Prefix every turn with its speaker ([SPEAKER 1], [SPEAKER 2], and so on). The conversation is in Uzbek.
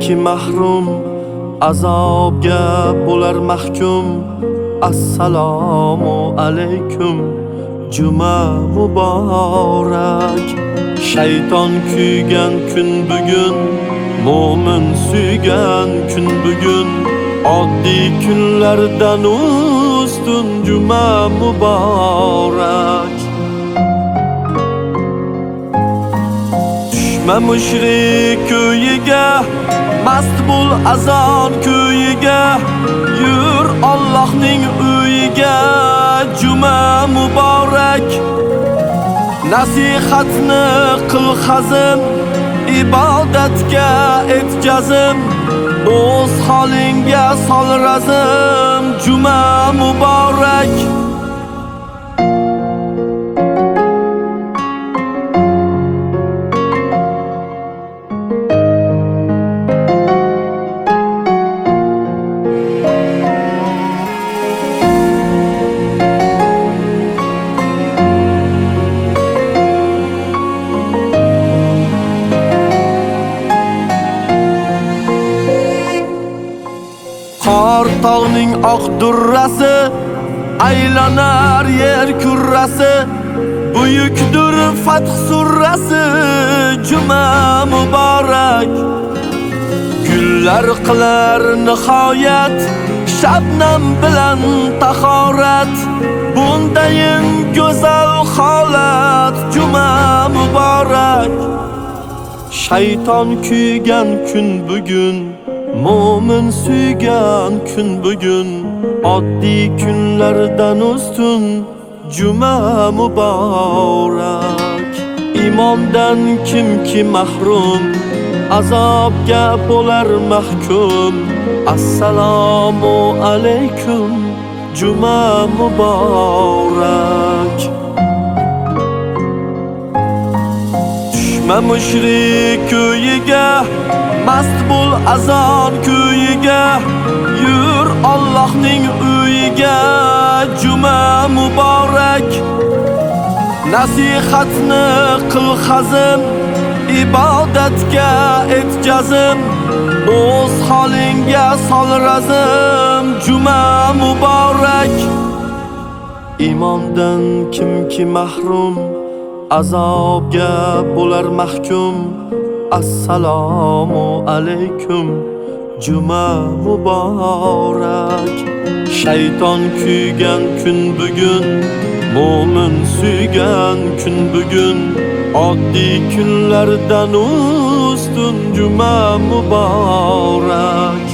[SPEAKER 1] kimki mahrum azobga bo'lar mahkum. Assalomu alaykum, juma muborak. Shayton kuygan kun bugun, mo'min suygan kun bugun. Oddiy kunlardan ustun juma muborak. Tushma mushrik kuyiga, mast bo'l azon kuyiga. Yur Allohning uyiga, juma muborak. Nasihatni qil hazm, ibodatga et jazm. O'z holingga sol razm, juma muborak. Qor tog'ning oq durrasi, aylanar yer kurrasi. Buyukdir Fath surrasi, juma muborak. Gullar qilar nihoyat, shabnam bilan tahorat. Bundayin go'zal holat, juma muborak. Shayton kuygan kun bugun, mo'min suygan kun bugun. Oddiy kunlardan ustun juma muborak. Imondan kimki mahrum azobga bo'lar mahkum. Assalomu alaykum, juma muborak. Tushma mushrik kuyiga, mast bo'l azon kuyiga. Yur Allohning uyiga, juma muborak. Nasihatni qil hazm, ibodatga et jazm. O'z holingga sol razm, juma muborak. Imondan kimki mahrum azobga bo'lar mahkum. Assalomu alaykum, juma muborak. Shayton kuygan kun bugun, mo'min suygan kun bugun. Oddiy kunlardan ustun juma muborak.